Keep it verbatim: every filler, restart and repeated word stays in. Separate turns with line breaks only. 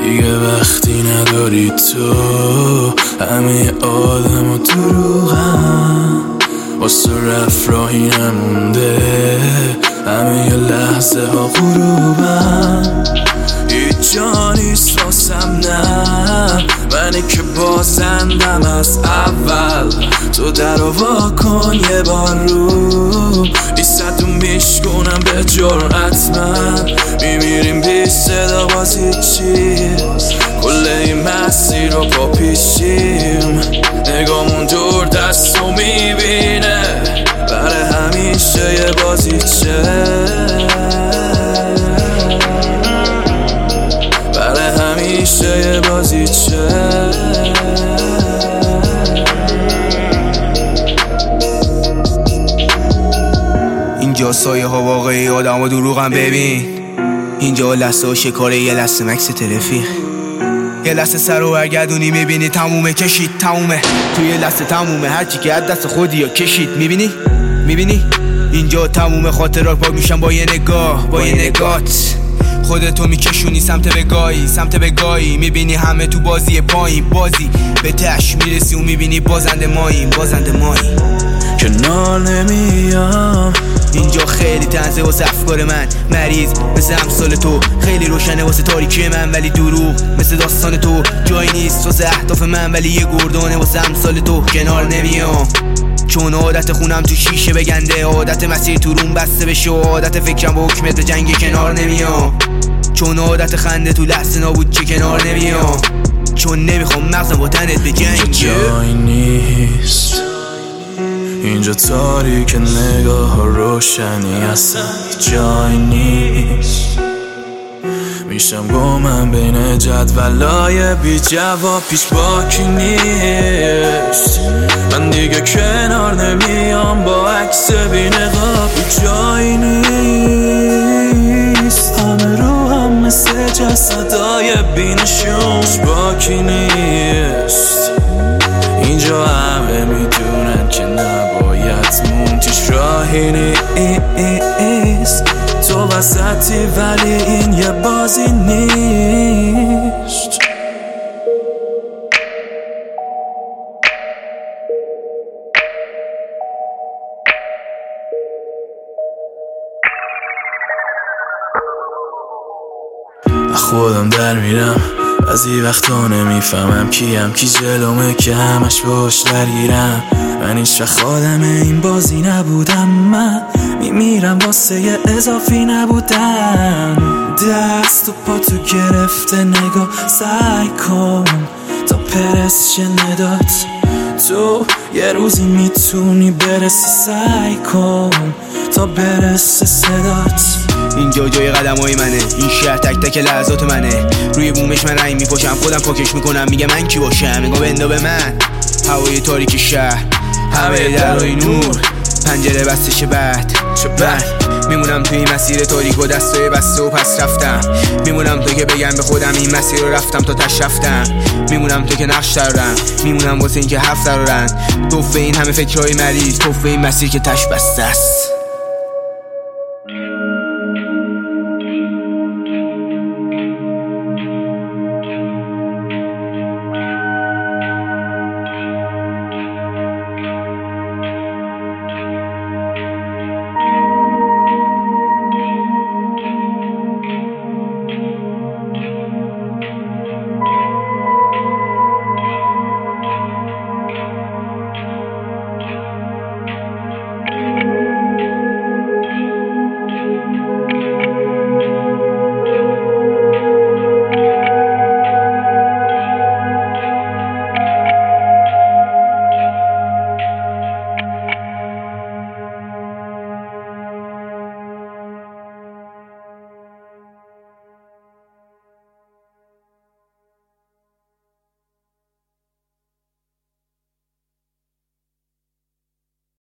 دیگه وقتی نداری تو، همه آدم و دروغم، واسه رفت راهی نمونده، همه لحظه ها غروبم. هیچ جا نیست واسم، نه منی که بازندم از اول. تو در رو وا کن یه بار رو ایستد و میشکنم به جرأت. من میمیریم بی صدا باز هیچی، کل این مسیر رو پا پیشیم. نگامون دور دست رو میبینه، برای همیشه یه بازیچه، برای همیشه یه بازیچه.
اینجا سایه ها واقعی، آدم و دروغم. ببین اینجا لسه و شکاره، یه لسه مکس تلفیق، یه لسه سر و برگردونی میبینی تمومه، کشید تمومه. توی یه لسه تمومه، هرچی که از دست خودی یا کشید. میبینی میبینی اینجا تمومه، خاطرات پاک میشن با یه نگاه، با یه نگات. خودتو میکشونی سمت بگاهی، سمت بگاهی. میبینی همه تو بازی پایین، بازی به تش میرسی و میبینی بازنده ماییم، بازنده ماییم.
کنار نمیام
اینجا خیلی تنزه واسه افکار من، مریض مثل امثال تو، خیلی روشنه واسه تاریکی من، ولی دروغ مثل داستان تو. جایی نیست واسه اهداف من، ولی یه گردانه واسه امثال تو. کنار نمیام چون عادت خونم تو شیشه بگنده، عادت مسیر تو روم بسته بشه، عادت فکرم با حکمت جنگ. کنار نمیام چون عادت خنده تو لحظه نابود چه. کنار نمیام چون نمیخوام مغزم با تنت به جنگ.
جایی نیست اینجا، تاریک نگاه روشنی اصلا جایی نیست. میشم گمم بین جدولای بی جواب، پیش باکی نیست. من دیگه کنار نمیام با عکس بی نقاب. جایی نیست، همه رو هم مثل جسدای بی نشون، پیش باکی نیست. اینجا همه میدونن که نباید موند، هیچ راهی نیست. تو وسطی ولی این یه بازی نیست. خودم در میرم، بعضی وقتا نمیفهمم کیم، کی جلومه که همش باش درگیرم. من هیچ وقت آدم این بازی نبودم، من میمیرم واسه یه اضافی نبودم. دست و پا تو گرفته نگاه، سعی کن تا پرس شنیدات. تو یه روزی میتونی برسی، سعی کن تا برسه صدات.
اینجا جای قدم های منه، این شهر تک تک لحظات منه. روی بومش من رنگ میپاشم، خودم پاکش میکنم، میگه من کی باشم. نگاه بندا به من، هوای تاریک شهر، همه درهای نور، پنجره بستش بعد چه بعد. میمونم توی این مسیر تاریک و دستای بسته و پس رفتم. میمونم تو که بگم به خودم این مسیر رو رفتم تا تش رفتم. میمونم تو که نقش دارم، میمونم واسه این که هفت دارن. توفه این همه فکرهای مریض، توفه این مسیر که تش بسته است.